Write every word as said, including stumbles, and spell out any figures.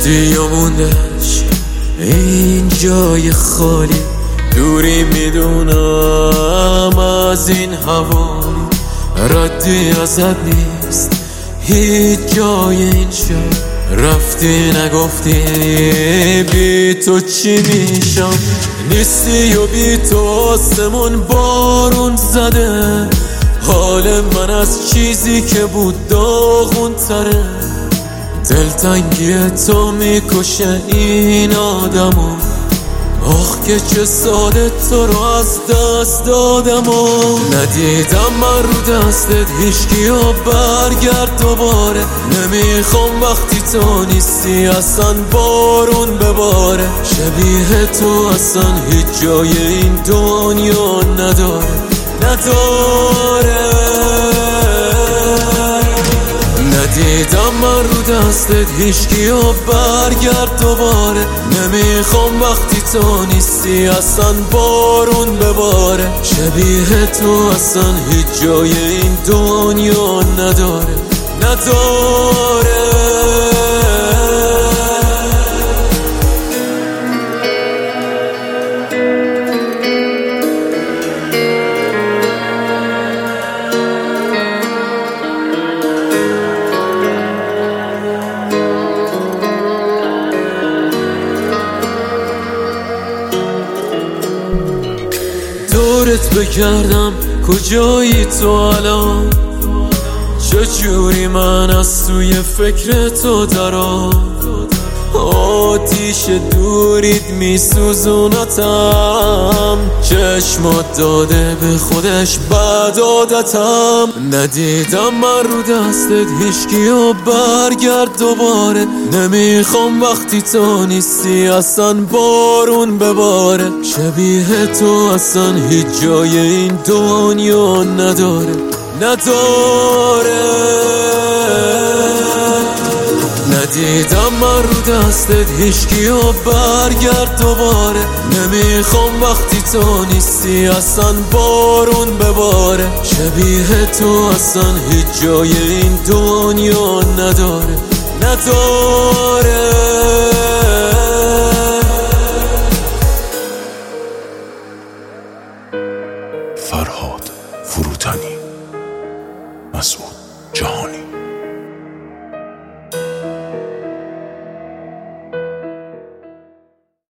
رفتی و موندش این جای خالی، دوری میدونم از این حوالی، ردی ازت نیست هیچ جای این شب. رفتی نگفتی بی تو چی میشم، نیستی و بی تو آسمون بارون زده، حال من از چیزی که بود داغون تره. دلتنگی تو میکشه این آدمو، آخ که چه ساده تو رو از دست دادم و ندیدم من رو دستت هیچکی و برگرد دوباره. نمیخوام وقتی تو نیستی اصلا بارون بباره، شبیه تو اصلا هیچ جای این دنیا نداره نداره. ندیدم من رو دستت هیچکی و برگرد دوباره، نمیخوام وقتی تو نیستی اصلا بارون بباره، شبیه تو اصلا هیچ جای این دنیا نداره نداره. دورت بگردم کجایی تو الان، چجوری من از توی فکر تو درام، آتیش دورید میسوزونتم، چشمات داده به خودش بعد عادتم. ندیدم من رو دستت هیچکی و برگرد دوباره، نمیخوام وقتی تو نیستی اصلا بارون بباره، شبیه تو اصلا هیچ جای این دنیا نداره نداره. ندیدم من رو دستت هیچکی و برگرد دوباره، نمیخوام وقتی تو نیستی اصلا بارون بباره، شبیه تو اصلا هیچ جای این دنیا نداره نداره. فرهاد فروتنی، مسعود جهانی.